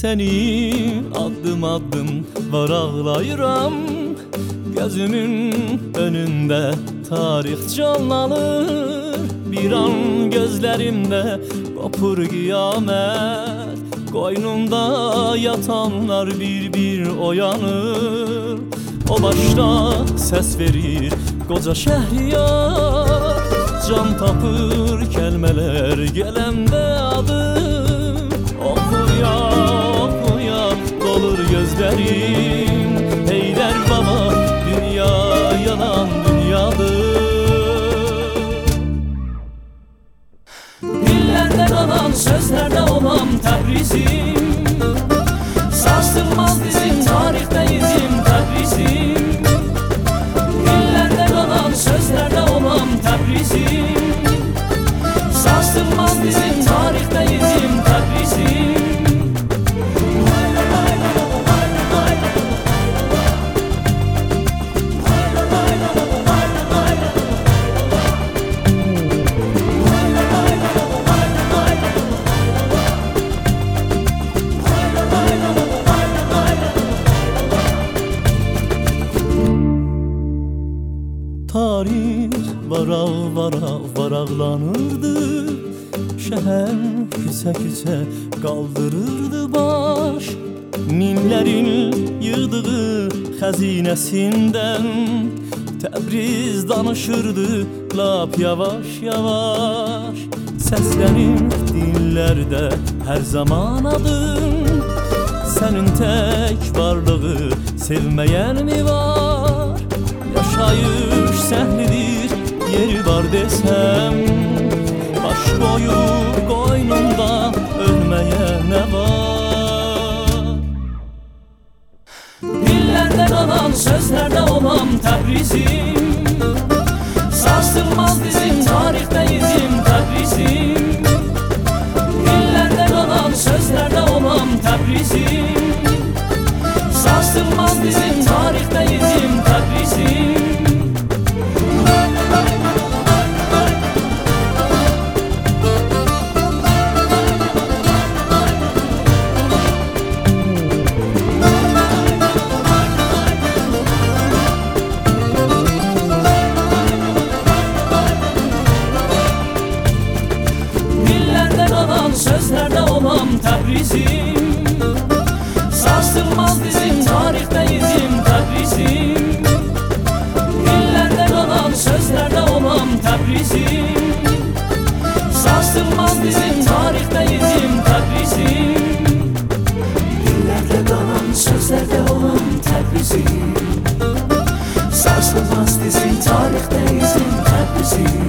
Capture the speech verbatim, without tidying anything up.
seni addım addım varaqlayıram. Gözümün önünde tarih canlanır. Bir an gözlerimde kopur kıyamet. Koynumda yatanlar bir bir oyanır. O başta ses verir koca Şehriyar. Can tapır kelimeler gelemde adım. Okuya okuya dolur gözlerim. Eyler baba dünya yalan dünyadır. Dillerde kalan sözlerde olan Təbrizim. Sarsılmaz bizim tarihte izim Təbrizim. Dillerde kalan sözlerde olan Təbrizim. Sarsılmaz bizim tarihte izim Təbrizim. Tarih varaq varaq varaqlanırdı. Şəhər küçə küçə qaldırırdı baş. Minlərin yığdığı xəzinəsindən Təbriz danışırdı lap yavaş yavaş. Səslərin dillərdə hər zaman adın. Sənin tək varlığı sevməyən mi var? Yaşayış səhlidir, yeri var desem. Baş boyu qoynunda ölməyə nə var? Dillerde kalan sözlerde olan Təbrizim. Sarsılmaz bizim tarihte izim Təbrizim. Dillerde kalan sözlerde olan Təbrizim. Sarsılmaz bizim tarihte izim Təbrizim. Dillerde kalan sözlerde olan Təbrizim. Sarsılmaz bizim tarihte izim Təbrizim. Dillerde kalan sözlerde olan Təbrizim. Sarsılmaz bizim tarihte izim Təbrizim. Dillerde kalan sözlerde olan Təbrizim. Sarsılmaz bizim tarihte izim Təbrizim.